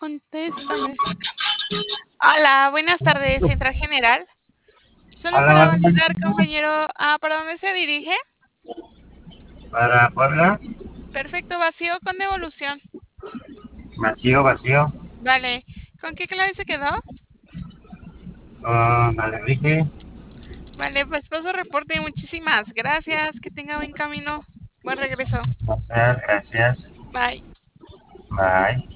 Contéstame. Hola, buenas tardes, Central General. Solo Hola, para buenas validar, tardes. compañero, ¿para dónde se dirige? Para Puebla, Perfecto, vacío con devolución. vacío, vacío. Vale, ¿con qué clave se quedó? Alebrije. Vale, pues paso reporte. Muchísimas gracias. Que tenga buen camino. Buen regreso. Gracias, gracias. Bye. Bye.